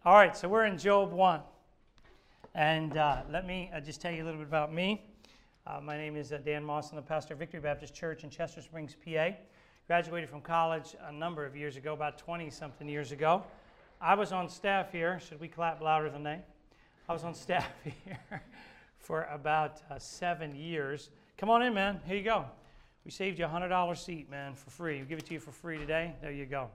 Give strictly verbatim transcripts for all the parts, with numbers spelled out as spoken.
All right, so we're in Job one. And uh, let me uh, just tell you a little bit about me. Uh, my name is uh, Dan Moss. I'm the pastor of Victory Baptist Church in Chester Springs, P A. Graduated from college a number of years ago, about twenty-something years ago. I was on staff here. Should we clap louder than they? I was on staff here for about uh, seven years. Come on in, man. Here you go. We saved you a one hundred dollars seat, man, for free. We give it to you for free today. There you go.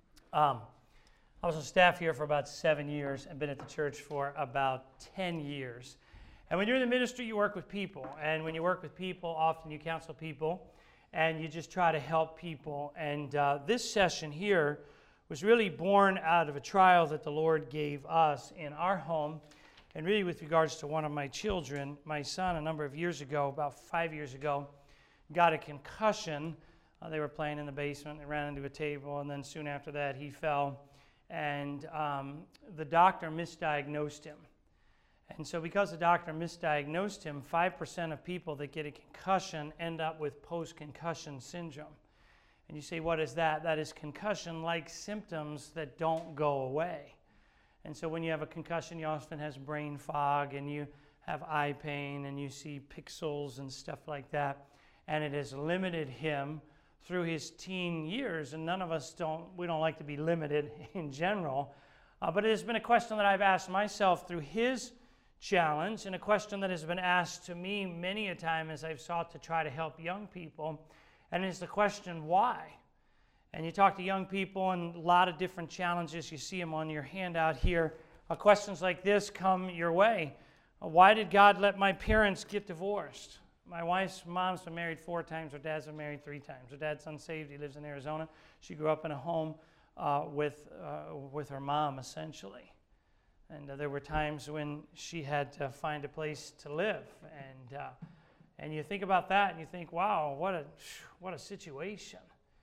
Um, I was on staff here for about seven years and been at the church for about ten years. And when you're in the ministry, you work with people. And when you work with people, often you counsel people and you just try to help people. And uh, this session here was really born out of a trial that the Lord gave us in our home. And really with regards to one of my children, my son, a number of years ago, about five years ago, got a concussion. Uh, they were playing in the basement and ran into a table. And then soon after that, he fell. And um, the doctor misdiagnosed him. And so because the doctor misdiagnosed him, five percent of people that get a concussion end up with post-concussion syndrome. And you say, what is that? That is concussion-like symptoms that don't go away. And so when you have a concussion, you often have brain fog, and you have eye pain, and you see pixels and stuff like that. And it has limited him through his teen years, and none of us don't, we don't like to be limited in general. Uh, but it has been a question that I've asked myself through his challenge, and a question that has been asked to me many a time as I've sought to try to help young people, and it's the question, why? And you talk to young people and a lot of different challenges, you see them on your handout here. Uh, questions like this come your way. Uh, why did God let my parents get divorced? My wife's mom's been married four times. Her dad's been married three times. Her dad's unsaved. He lives in Arizona. She grew up in a home uh, with uh, with her mom, essentially. And uh, there were times when she had to find a place to live. And uh, and you think about that, and you think, wow, what a what a situation.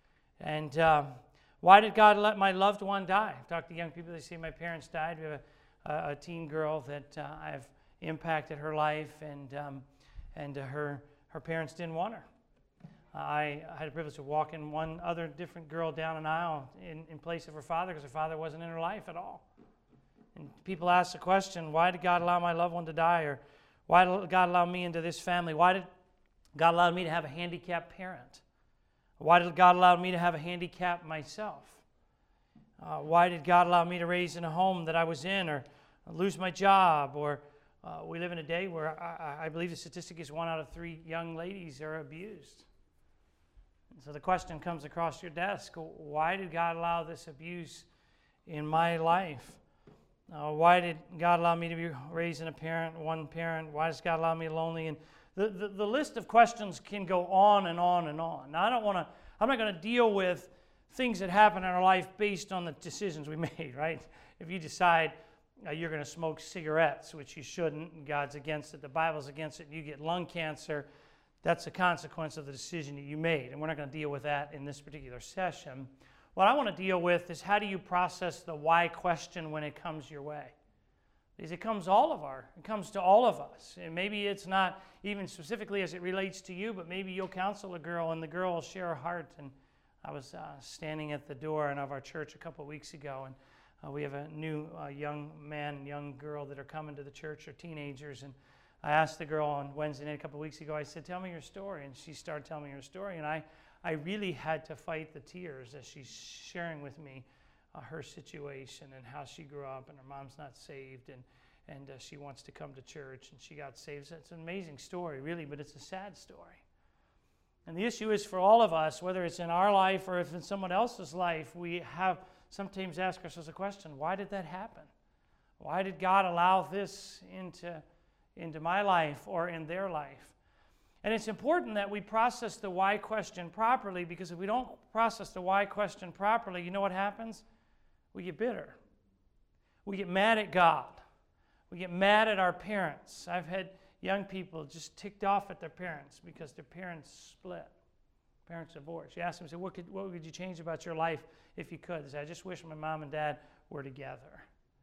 And uh, why did God let my loved one die? I've talked to young people. They say my parents died. We have a, a, a teen girl that uh, I've impacted her life, and. Um, And uh, her her parents didn't want her. I, I had the privilege of walking one other different girl down an aisle in, in place of her father because her father wasn't in her life at all. And people ask the question, why did God allow my loved one to die? Or why did God allow me into this family? Why did God allow me to have a handicapped parent? Why did God allow me to have a handicap myself? Uh, why did God allow me to raise in a home that I was in, or lose my job, or Uh, we live in a day where I, I believe the statistic is one out of three young ladies are abused. And so the question comes across your desk, why did God allow this abuse in my life? Uh, why did God allow me to be raised in a parent, one parent? Why does God allow me lonely? And the, the, the list of questions can go on and on and on. Now, I don't want to, I'm not going to deal with things that happen in our life based on the decisions we made, right? If you decide, Uh, you're going to smoke cigarettes, which you shouldn't, and God's against it, the Bible's against it, and you get lung cancer, that's a consequence of the decision that you made, and we're not going to deal with that in this particular session. What I want to deal with is, how do you process the why question when it comes your way? Because it comes all of our, it comes to all of us, and maybe it's not even specifically as it relates to you, but maybe you'll counsel a girl, and the girl will share her heart. And I was uh, standing at the door of our church a couple of weeks ago, and Uh, we have a new uh, young man and young girl that are coming to the church, or teenagers, and I asked the girl on Wednesday night a couple of weeks ago, I said, tell me your story, and she started telling me her story, and I, I really had to fight the tears as she's sharing with me uh, her situation and how she grew up, and her mom's not saved, and, and uh, she wants to come to church, and she got saved. So it's an amazing story, really, but it's a sad story. And the issue is, for all of us, whether it's in our life or if in someone else's life, we have sometimes ask ourselves a question, why did that happen? Why did God allow this into, into my life or in their life? And it's important that we process the why question properly, because if we don't process the why question properly, you know what happens? We get bitter. We get mad at God. We get mad at our parents. I've had young people just ticked off at their parents because their parents split. Parents divorced. You ask them, say, what could, what would you change about your life if you could? They say, I just wish my mom and dad were together.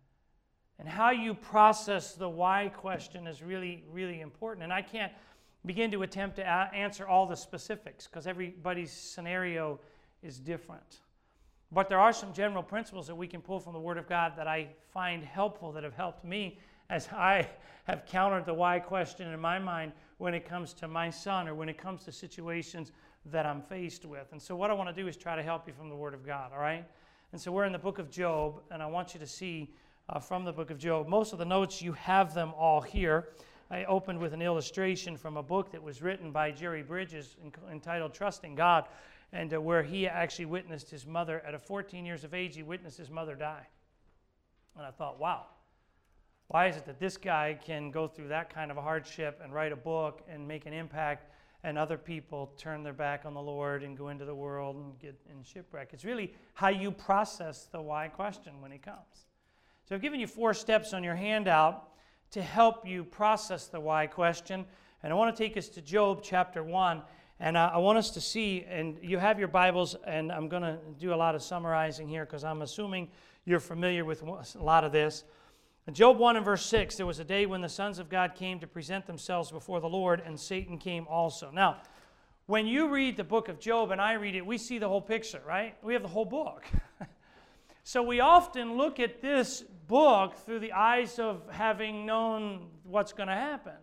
And how you process the why question is really, really important. And I can't begin to attempt to a- answer all the specifics, because everybody's scenario is different. But there are some general principles that we can pull from the Word of God that I find helpful, that have helped me as I have countered the why question in my mind when it comes to my son or when it comes to situations that I'm faced with. And so what I want to do is try to help you from the Word of God, all right? And so we're in the book of Job, and I want you to see uh, from the book of Job. Most of the notes, you have them all here. I opened with an illustration from a book that was written by Jerry Bridges entitled Trusting God, and uh, where he actually witnessed his mother, at a fourteen years of age, he witnessed his mother die. And I thought, wow, why is it that this guy can go through that kind of a hardship and write a book and make an impact, and other people turn their back on the Lord and go into the world and get in shipwreck? It's really how you process the why question when it comes. So I've given you four steps on your handout to help you process the why question. And I want to take us to Job chapter one. And I want us to see, and you have your Bibles, and I'm going to do a lot of summarizing here because I'm assuming you're familiar with a lot of this. In Job one and verse six, there was a day when the sons of God came to present themselves before the Lord, and Satan came also. Now, when you read the book of Job and I read it, we see the whole picture, right? We have the whole book. So we often look at this book through the eyes of having known what's going to happen.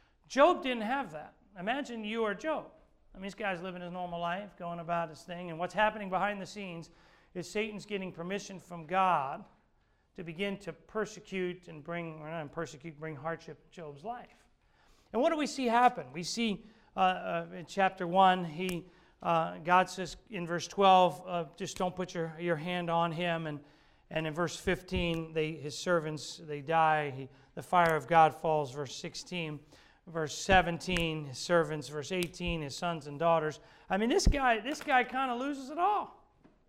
Job didn't have that. Imagine you are Job. I mean, this guy's living his normal life, going about his thing, and what's happening behind the scenes is Satan's getting permission from God to begin to persecute and bring, or not persecute, bring hardship in Job's life. And what do we see happen? We see uh, uh, in chapter one, he, uh, God says in verse twelve, uh, just don't put your, your hand on him. And, and in verse fifteen, they, his servants, they die. He, the fire of God falls, verse sixteen. Verse seventeen, his servants. Verse eighteen, his sons and daughters. I mean, this guy, this guy kind of loses it all.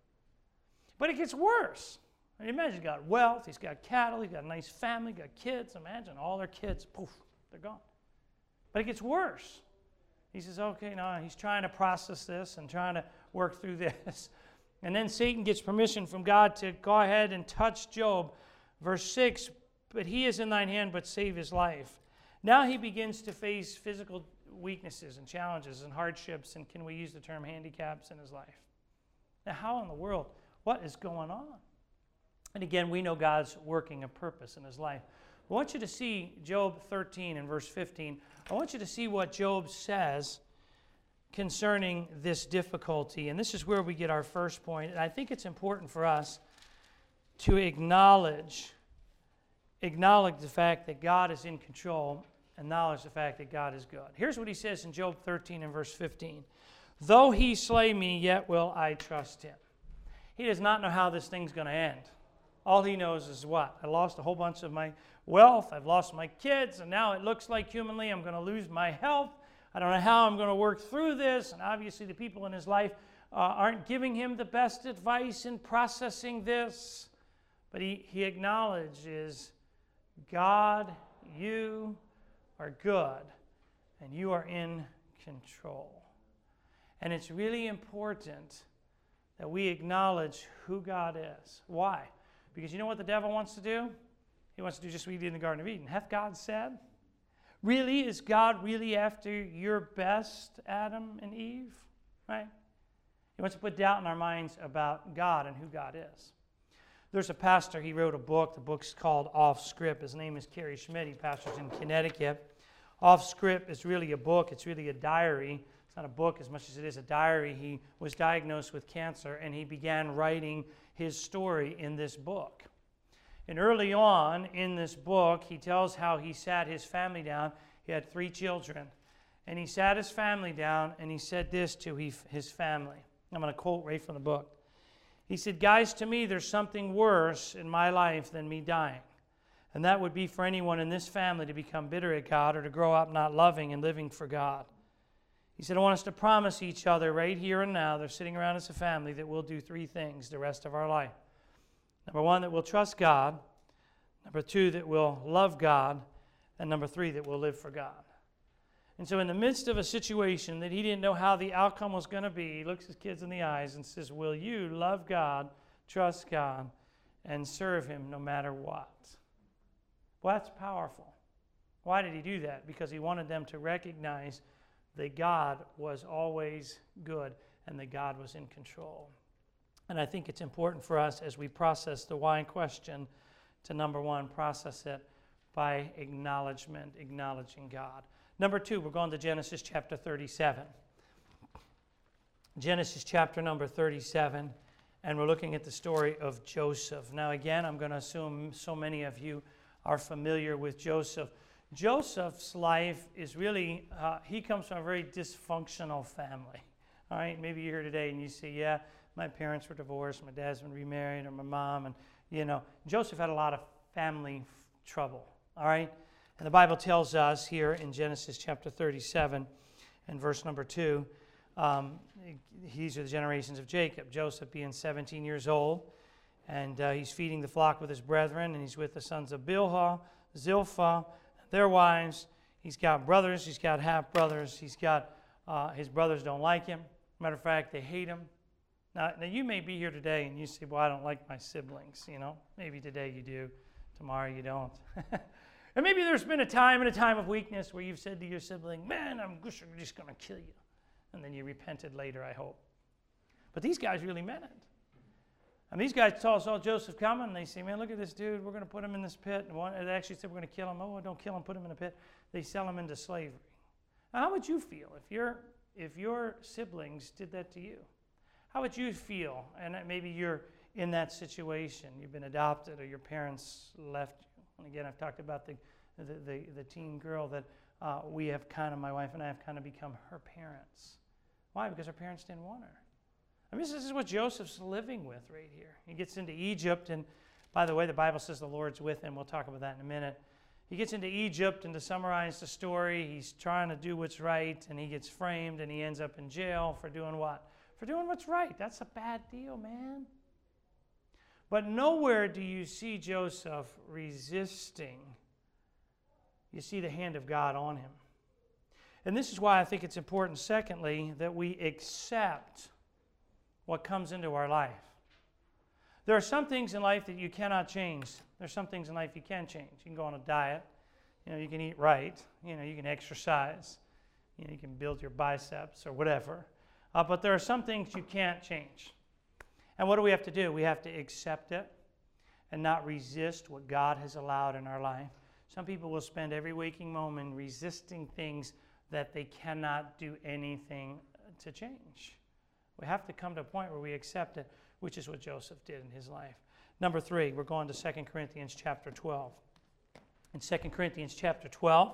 But it gets worse. I mean, imagine he's got wealth, he's got cattle, he's got a nice family, he's got kids. Imagine all their kids, poof, they're gone. But it gets worse. He says, okay, no, he's trying to process this and trying to work through this. And then Satan gets permission from God to go ahead and touch Job. Verse six, but he is in thine hand, but save his life. Now he begins to face physical weaknesses and challenges and hardships, and can we use the term handicaps in his life? Now, how in the world? What is going on? And again, we know God's working a purpose in his life. I want you to see Job thirteen and verse fifteen. I want you to see what Job says concerning this difficulty. And this is where we get our first point. And I think it's important for us to acknowledge acknowledge the fact that God is in control, acknowledge the fact that God is good. Here's what he says in Job thirteen and verse fifteen. Though he slay me, yet will I trust him. He does not know how this thing's going to end. All he knows is what? I lost a whole bunch of my wealth, I've lost my kids, and now it looks like humanly I'm going to lose my health. I don't know how I'm going to work through this, and obviously the people in his life uh, aren't giving him the best advice in processing this. But he, he acknowledges, God, you are good, and you are in control. And it's really important that we acknowledge who God is. Why? Because you know what the devil wants to do? He wants to do just what he did in the Garden of Eden. Hath God said? Really? Is God really after your best, Adam and Eve? Right? He wants to put doubt in our minds about God and who God is. There's a pastor, he wrote a book. The book's called Off Script. His name is Kerry Schmidt. He pastors in Connecticut. Off Script is really a book. It's really a diary. It's not a book as much as it is a diary. He was diagnosed with cancer, and he began writing his story in this book. And early on in this book, he tells how he sat his family down. He had three children. And he sat his family down, and he said this to his family. I'm going to quote right from the book. He said, guys, to me, there's something worse in my life than me dying. And that would be for anyone in this family to become bitter at God or to grow up not loving and living for God. He said, I want us to promise each other right here and now, they're sitting around as a family, that we'll do three things the rest of our life. Number one, that we'll trust God. Number two, that we'll love God. And number three, that we'll live for God. And so in the midst of a situation that he didn't know how the outcome was going to be, he looks his kids in the eyes and says, will you love God, trust God, and serve him no matter what? Well, that's powerful. Why did he do that? Because he wanted them to recognize that God was always good and that God was in control. And I think it's important for us as we process the why question to, number one, process it by acknowledgement, acknowledging God. Number two, we're going to Genesis chapter thirty-seven. Genesis chapter number thirty-seven, and we're looking at the story of Joseph. Now again, I'm going to assume so many of you are familiar with Joseph. Joseph's life is really, uh, he comes from a very dysfunctional family. All right, maybe you're here today and you say, yeah, my parents were divorced, my dad's been remarried, or my mom, and you know, Joseph had a lot of family f- trouble. All right, and the Bible tells us here in Genesis chapter thirty-seven and verse number two, um, these are the generations of Jacob. Joseph being seventeen years old, and uh, he's feeding the flock with his brethren, and he's with the sons of Bilhah, Zilpah, their wives. He's got brothers, he's got half-brothers, he's got, uh, his brothers don't like him. Matter of fact, they hate him. Now, now, you may be here today and you say, well, I don't like my siblings, you know. Maybe today you do, tomorrow you don't. And maybe there's been a time and a time of weakness where you've said to your sibling, man, I'm just going to kill you. And then you repented later, I hope. But these guys really meant it. And these guys saw, saw Joseph coming, and they say, man, look at this dude. We're going to put him in this pit. And one, they actually said, we're going to kill him. Oh, don't kill him. Put him in a pit. They sell him into slavery. Now, how would you feel if your, if your siblings did that to you? How would you feel? And maybe you're in that situation. You've been adopted or your parents left you. And again, I've talked about the, the, the, the teen girl that uh, we have kind of, my wife and I have kind of become her parents. Why? Because her parents didn't want her. I mean, this is what Joseph's living with right here. He gets into Egypt, and by the way, the Bible says the Lord's with him. We'll talk about that in a minute. He gets into Egypt, and to summarize the story, he's trying to do what's right, and he gets framed, and he ends up in jail for doing what? For doing what's right. That's a bad deal, man. But nowhere do you see Joseph resisting. You see the hand of God on him. And this is why I think it's important, secondly, that we accept what comes into our life. There are some things in life that you cannot change. There's some things in life you can change. You can go on a diet. You know, you can eat right. You know, you can exercise. You know, you can build your biceps or whatever. Uh, but there are some things you can't change. And what do we have to do? We have to accept it and not resist what God has allowed in our life. Some people will spend every waking moment resisting things that they cannot do anything to change. We have to come to a point where we accept it, which is what Joseph did in his life. Number three, we're going to Second Corinthians chapter twelve. In Second Corinthians chapter twelve,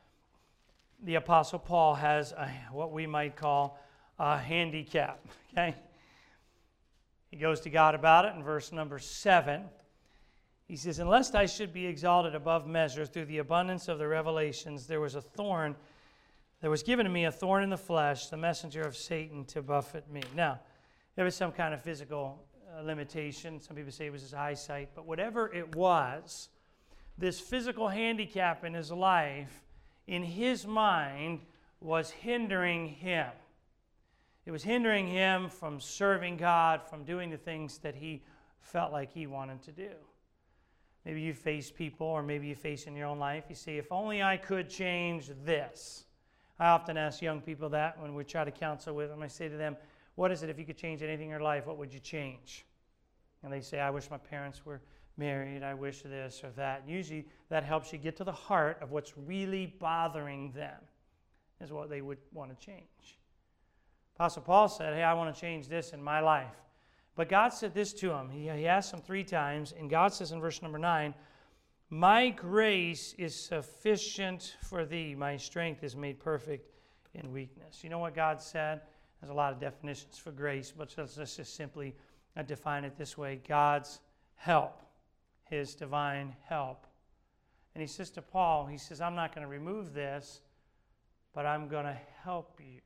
the Apostle Paul has a, what we might call a handicap. Okay? He goes to God about it in verse number seven. He says, "Unless I should be exalted above measure through the abundance of the revelations, there was a thorn There was given to me a thorn in the flesh, the messenger of Satan to buffet me." Now, there was some kind of physical uh, limitation. Some people say it was his eyesight. But whatever it was, this physical handicap in his life, in his mind, was hindering him. It was hindering him from serving God, from doing the things that he felt like he wanted to do. Maybe you face people, or maybe you face in your own life, you say, if only I could change this. I often ask young people that when we try to counsel with them. I say to them, what is it if you could change anything in your life, what would you change? And they say, I wish my parents were married, I wish this or that. And usually that helps you get to the heart of what's really bothering them, is what they would want to change. Apostle Paul said, hey, I want to change this in my life. But God said this to him. He, he asked him three times, and God says in verse number nine, my grace is sufficient for thee. My strength is made perfect in weakness. You know what God said? There's a lot of definitions for grace, but let's, let's just simply define it this way. God's help, his divine help. And he says to Paul, he says, I'm not going to remove this, but I'm going to help you.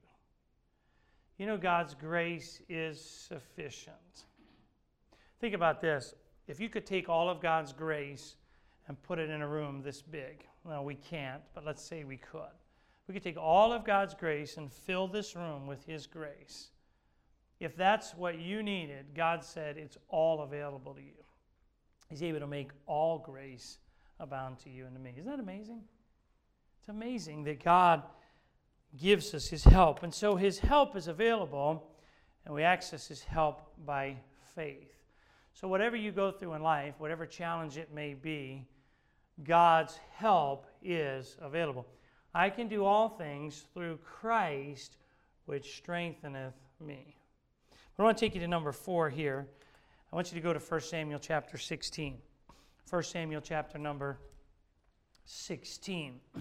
You know, God's grace is sufficient. Think about this. If you could take all of God's grace and put it in a room this big. Well, we can't, but let's say we could. We could take all of God's grace and fill this room with his grace. If that's what you needed, God said it's all available to you. He's able to make all grace abound to you and to me. Isn't that amazing? It's amazing that God gives us his help. And so his help is available, and we access his help by faith. So whatever you go through in life, whatever challenge it may be, God's help is available. I can do all things through Christ, which strengtheneth me. I want to take you to number four here. I want you to go to First Samuel chapter sixteen. First Samuel chapter number sixteen.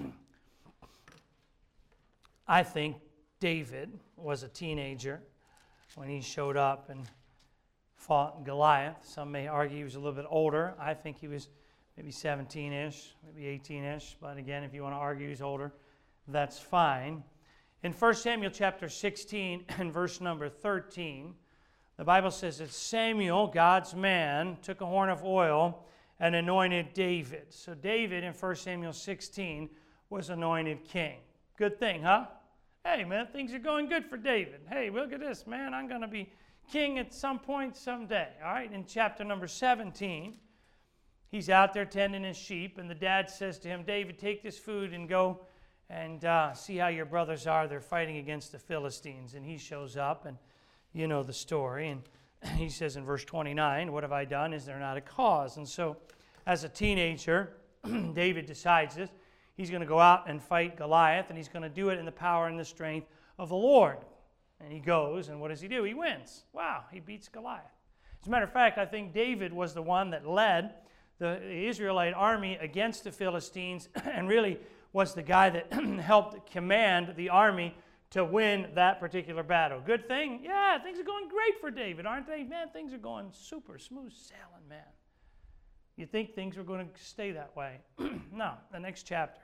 I think David was a teenager when he showed up and fought Goliath. Some may argue he was a little bit older. I think he was maybe seventeen-ish, maybe eighteen-ish. But again, if you want to argue he's older, that's fine. In First Samuel chapter sixteen and verse number thirteen, the Bible says that Samuel, God's man, took a horn of oil and anointed David. So David in First Samuel sixteen was anointed king. Good thing, huh? Hey, man, things are going good for David. Hey, look at this, man. I'm going to be king at some point someday. All right, in chapter number seventeen, he's out there tending his sheep, and the dad says to him, David, take this food and go and uh, see how your brothers are. They're fighting against the Philistines. And he shows up, and you know the story. And he says in verse twenty-nine, what have I done? Is there not a cause? And so as a teenager, David decides this. He's going to go out and fight Goliath, and he's going to do it in the power and the strength of the Lord. And he goes, and what does he do? He wins. Wow, he beats Goliath. As a matter of fact, I think David was the one that led the Israelite army against the Philistines and really was the guy that helped command the army to win that particular battle. Good thing? Yeah, things are going great for David, aren't they? Man, things are going super smooth sailing, man. You think things were going to stay that way? No, the next chapter.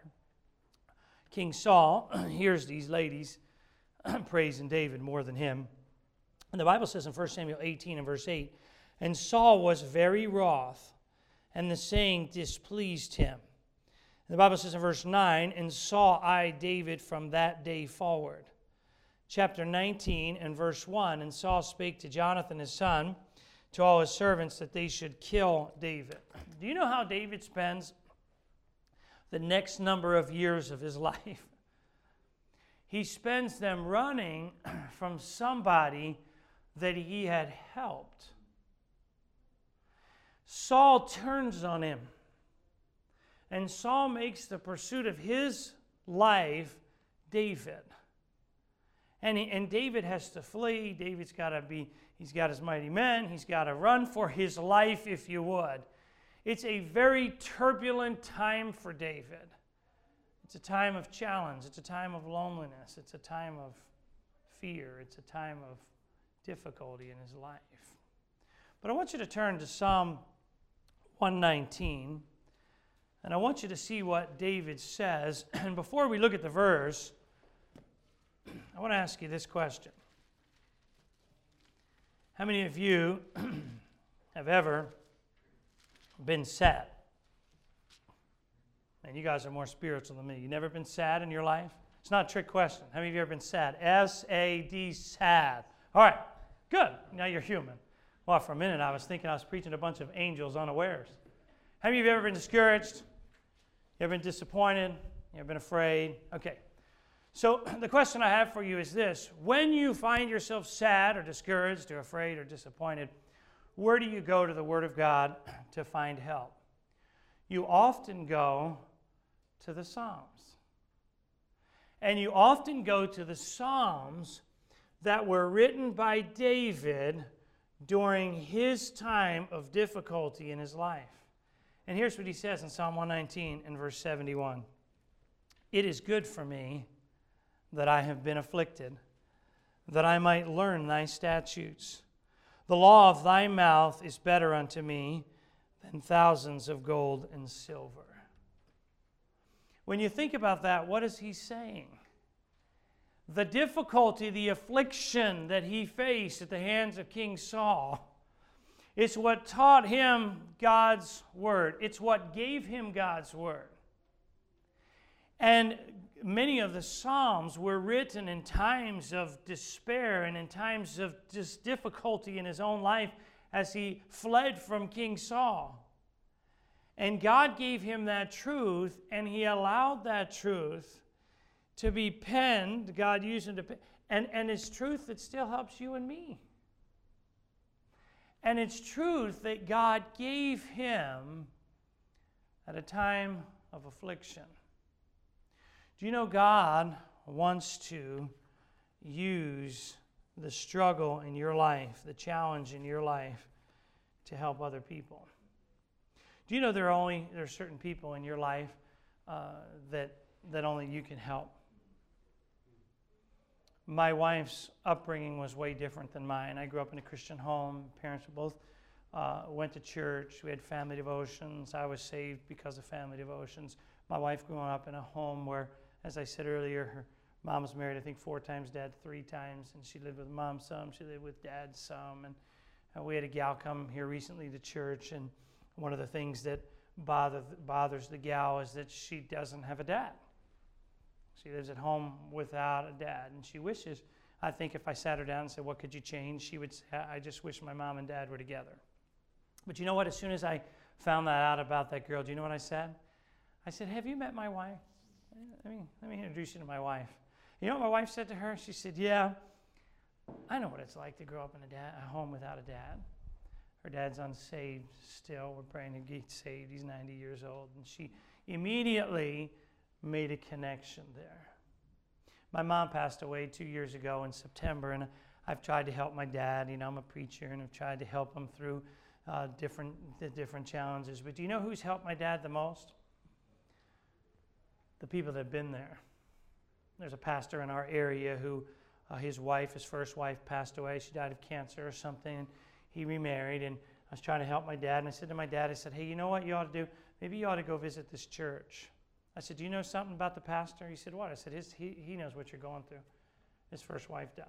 King Saul hears these ladies praising David more than him. And the Bible says in First Samuel eighteen and verse eight, and Saul was very wroth, and the saying displeased him. And the Bible says in verse nine, and Saul eyed David from that day forward. Chapter nineteen and verse one, and Saul spake to Jonathan his son, to all his servants, that they should kill David. Do you know how David spends the next number of years of his life? He spends them running from somebody that he had helped. Saul turns on him, and Saul makes the pursuit of his life David. And, he, and David has to flee. David's got to be, he's got his mighty men. He's got to run for his life, if you would. It's a very turbulent time for David. It's a time of challenge. It's a time of loneliness. It's a time of fear. It's a time of difficulty in his life. But I want you to turn to Psalm one nineteen, and I want you to see what David says. And before we look at the verse, I want to ask you this question. How many of you have ever been sad? And you guys are more spiritual than me. You never been sad in your life? It's not a trick question. How many of you have ever been sad? S A D, sad. All right, good. Now you're human. Well, for a minute I was thinking I was preaching to a bunch of angels unawares. How many of you have ever been discouraged? You ever been disappointed? You ever been afraid? Okay. So the question I have for you is this. When you find yourself sad or discouraged or afraid or disappointed, where do you go to the Word of God to find help? You often go to the Psalms. And you often go to the Psalms that were written by David during his time of difficulty in his life. And here's what he says in Psalm one nineteen and verse seventy-one. It is good for me that I have been afflicted, that I might learn thy statutes. The law of thy mouth is better unto me than thousands of gold and silver. When you think about that, what is he saying? The difficulty, the affliction that he faced at the hands of King Saul, it's what taught him God's word. It's what gave him God's word. And many of the Psalms were written in times of despair and in times of just difficulty in his own life as he fled from King Saul. And God gave him that truth, and he allowed that truth to be penned. God used him to pen, and, and it's truth that still helps you and me. And it's truth that God gave him at a time of affliction. Do you know God wants to use the struggle in your life, the challenge in your life, to help other people? Do you know there are only there are certain people in your life uh, that that only you can help? My wife's upbringing was way different than mine. I grew up in a Christian home. Parents were both uh, went to church. We had family devotions. I was saved because of family devotions. My wife grew up in a home where, as I said earlier, her mom was married, I think, four times, dad three times, and she lived with mom some, she lived with dad some. And uh, we had a gal come here recently to church, and one of the things that bother, bothers the gal is that she doesn't have a dad. She lives at home without a dad, and she wishes, I think if I sat her down and said, what could you change? She would say, I just wish my mom and dad were together. But you know what? As soon as I found that out about that girl, do you know what I said? I said, have you met my wife? Let me, let me introduce you to my wife. You know what my wife said to her? She said, yeah, I know what it's like to grow up in a, dad, a home without a dad. Her dad's unsaved still. We're praying to get saved. He's ninety years old. And she immediately made a connection there. My mom passed away two years ago in September, and I've tried to help my dad. You know, I'm a preacher, and I've tried to help him through uh, different, the different challenges. But do you know who's helped my dad the most? The people that have been there. There's a pastor in our area who, uh, his wife, his first wife, passed away. She died of cancer or something. He remarried, and I was trying to help my dad. And I said to my dad, I said, hey, you know what you ought to do? Maybe you ought to go visit this church. I said, do you know something about the pastor? He said, what? I said, his, he, he knows what you're going through. His first wife died.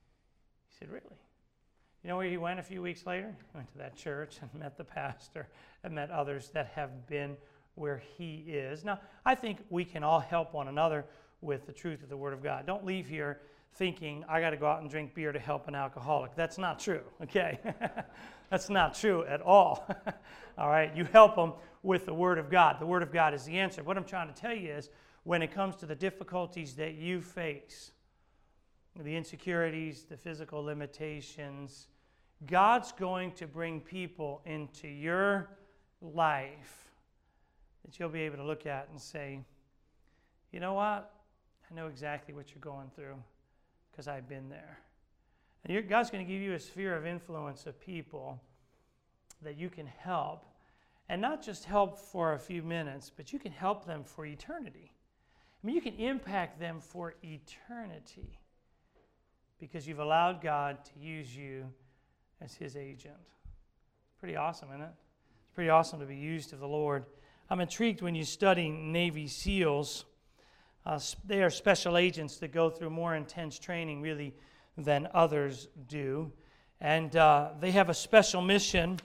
He said, really? You know where he went a few weeks later? He went to that church and met the pastor and met others that have been where he is. Now, I think we can all help one another with the truth of the Word of God. Don't leave here thinking, I got to go out and drink beer to help an alcoholic. That's not true, okay? That's not true at all. All right? You help them with the Word of God. The Word of God is the answer. What I'm trying to tell you is, when it comes to the difficulties that you face, the insecurities, the physical limitations, God's going to bring people into your life that you'll be able to look at and say, you know what? I know exactly what you're going through because I've been there. And you're, God's going to give you a sphere of influence of people that you can help, and not just help for a few minutes, but you can help them for eternity. I mean, you can impact them for eternity because you've allowed God to use you as His agent. It's pretty awesome, isn't it? It's pretty awesome to be used of the Lord. I'm intrigued when you study Navy SEALs. Uh, they are special agents that go through more intense training, really, than others do. And uh, they have a special mission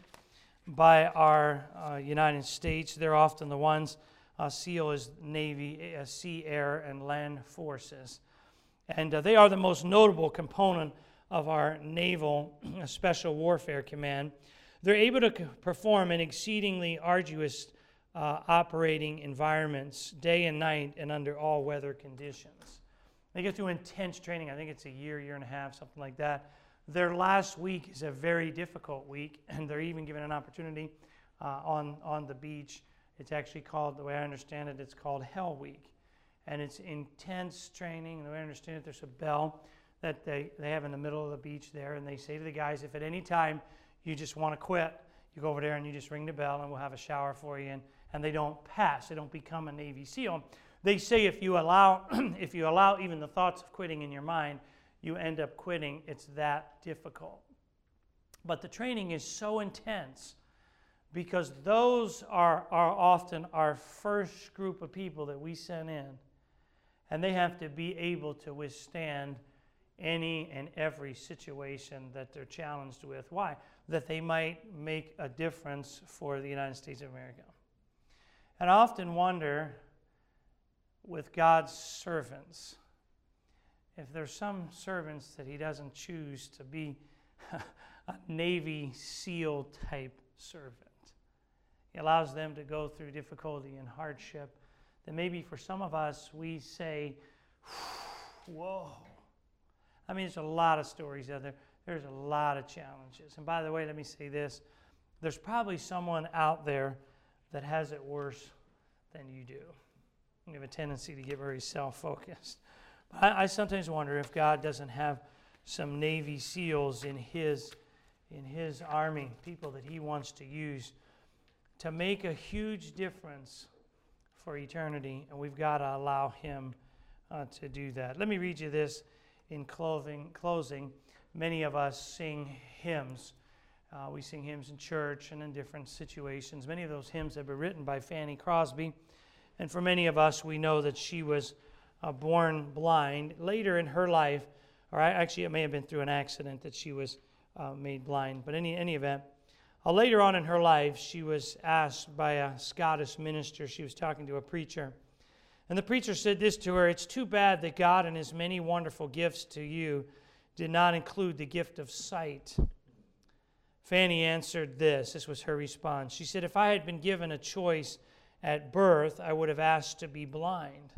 by our uh, United States. They're often the ones, uh, SEAL is Navy, uh, Sea, Air, and Land Forces. And uh, they are the most notable component of our Naval Special Warfare Command. They're able to perform in exceedingly arduous uh, operating environments, day and night, and under all weather conditions. They go through intense training. I think it's a year, year and a half, something like that. Their last week is a very difficult week, and they're even given an opportunity uh, on, on the beach. It's actually called, the way I understand it, it's called Hell Week. And it's intense training. The way I understand it, there's a bell that they, they have in the middle of the beach there, and they say to the guys, if at any time you just want to quit, you go over there and you just ring the bell, and we'll have a shower for you. And, and they don't pass. They don't become a Navy SEAL. They say if you allow, if you allow even the thoughts of quitting in your mind, you end up quitting. It's that difficult. But the training is so intense because those are, are often our first group of people that we send in. And they have to be able to withstand any and every situation that they're challenged with. Why? That they might make a difference for the United States of America. And I often wonder with God's servants, if there's some servants that He doesn't choose to be a Navy SEAL type servant. He allows them to go through difficulty and hardship that maybe for some of us we say, whoa. I mean, there's a lot of stories out there. There's a lot of challenges. And by the way, let me say this. There's probably someone out there that has it worse than you do. You have a tendency to get very self-focused. But I, I sometimes wonder if God doesn't have some Navy SEALs in his, in his army, people that he wants to use to make a huge difference for eternity. And we've got to allow him uh, to do that. Let me read you this in clothing, closing. Many of us sing hymns. Uh, we sing hymns in church and in different situations. Many of those hymns have been written by Fanny Crosby. And for many of us, we know that she was uh, born blind. Later in her life, or actually it may have been through an accident that she was uh, made blind. But in any, any event, uh, later on in her life, she was asked by a Scottish minister. She was talking to a preacher. And the preacher said this to her: "It's too bad that God in his many wonderful gifts to you did not include the gift of sight." Fanny answered this. This was her response. She said, "If I had been given a choice at birth, I would have asked to be blind."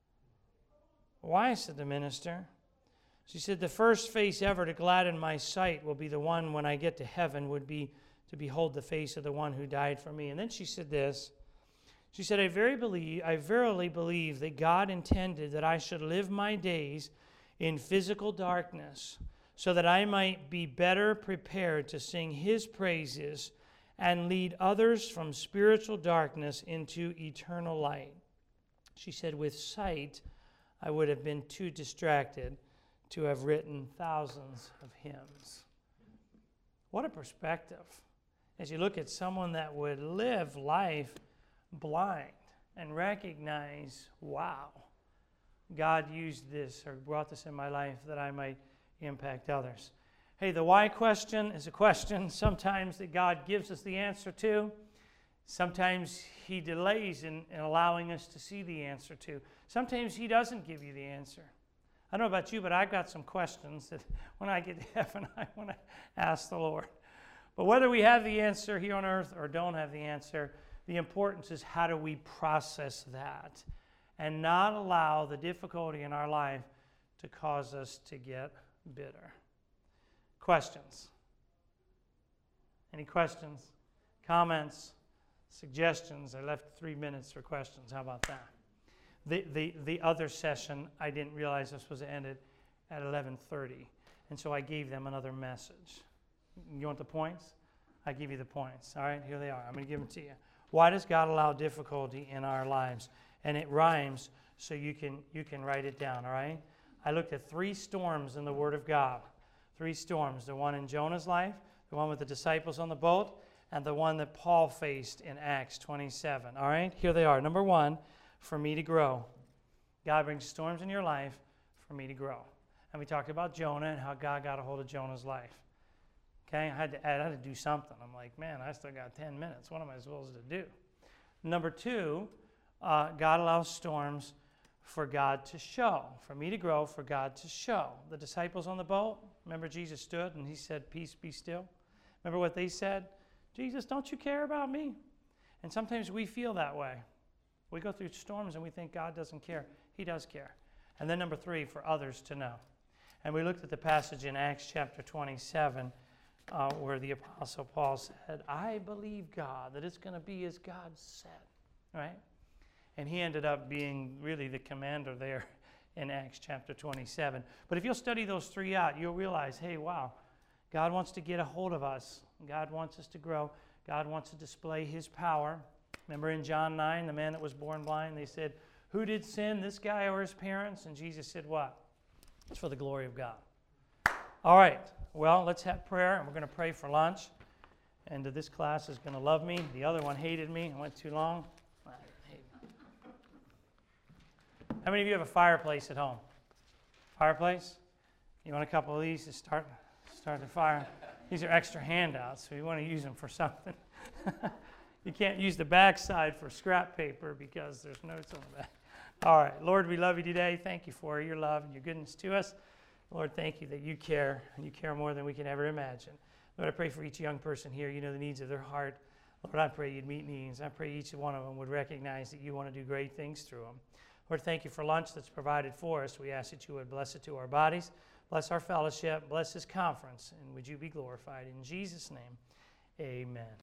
"Why?" said the minister. She said, "The first face ever to gladden my sight will be the one when I get to heaven, would be to behold the face of the one who died for me." And then she said this. She said, I very believe, I verily believe that God intended that I should live my days in physical darkness so that I might be better prepared to sing his praises and lead others from spiritual darkness into eternal light. She said, with sight, I would have been too distracted to have written thousands of hymns. What a perspective. As you look at someone that would live life blind and recognize, wow, God used this or brought this in my life that I might impact others. Hey, the why question is a question sometimes that God gives us the answer to. Sometimes he delays in, in allowing us to see the answer to. Sometimes he doesn't give you the answer. I don't know about you, but I've got some questions that when I get to heaven, I want to ask the Lord. But whether we have the answer here on earth or don't have the answer, the importance is how do we process that and not allow the difficulty in our life to cause us to get bitter. Questions? Any questions? Comments? Suggestions? I left three minutes for questions. How about that? The, the, the other session, I didn't realize this was ended at eleven thirty, and so I gave them another message. You want the points? I give you the points. All right, here they are. I'm going to give them to you. Why does God allow difficulty in our lives? And it rhymes, so you can you can write it down, all right? I looked at three storms in the Word of God. Three storms. The one in Jonah's life, the one with the disciples on the boat, and the one that Paul faced in Acts twenty-seven. All right? Here they are. Number one, for me to grow. God brings storms in your life for me to grow. And we talked about Jonah and how God got a hold of Jonah's life. Okay, I had to I had to do something. I'm like, man, I still got ten minutes. What am I supposed to do? Number two, uh, God allows storms for God to show, for me to grow, for God to show. The disciples on the boat, remember Jesus stood and he said, peace, be still. Remember what they said? Jesus, don't you care about me? And sometimes we feel that way. We go through storms and we think God doesn't care. He does care. And then number three, for others to know. And we looked at the passage in Acts chapter twenty-seven, Uh, where the Apostle Paul said, I believe God, that it's going to be as God said, right? And he ended up being really the commander there in Acts chapter twenty-seven. But if you'll study those three out, you'll realize, hey, wow, God wants to get a hold of us. God wants us to grow. God wants to display his power. Remember in John nine, the man that was born blind, they said, who did sin, this guy or his parents? And Jesus said what? It's for the glory of God. All right. Well, let's have prayer, and we're going to pray for lunch. And uh, this class is going to love me. The other one hated me. I went too long. How many of you have a fireplace at home? Fireplace? You want a couple of these to start, start the fire? These are extra handouts, so you want to use them for something. You can't use the back side for scrap paper because there's notes on the back. All right. Lord, we love you today. Thank you for your love and your goodness to us. Lord, thank you that you care, and you care more than we can ever imagine. Lord, I pray for each young person here. You know the needs of their heart. Lord, I pray you'd meet needs. I pray each one of them would recognize that you want to do great things through them. Lord, thank you for lunch that's provided for us. We ask that you would bless it to our bodies, Bless our fellowship. Bless this conference. And would you be glorified. In Jesus' name, amen.